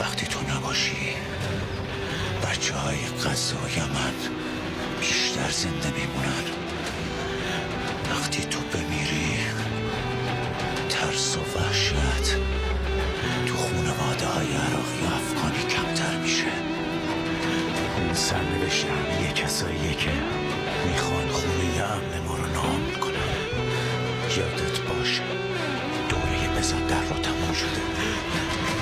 وقتی تو نباشی بچه های غزه و یمن بیشتر زنده میمونن. وقتی تو بمیری ترس و وحشت تو خانواده های عراقی و افغانی کمتر میشه. این سرنوشت همه کساییه که میخوان خونه امن ما رو نابود کنن. یادت باشه دوره بزن در رو تموم شده.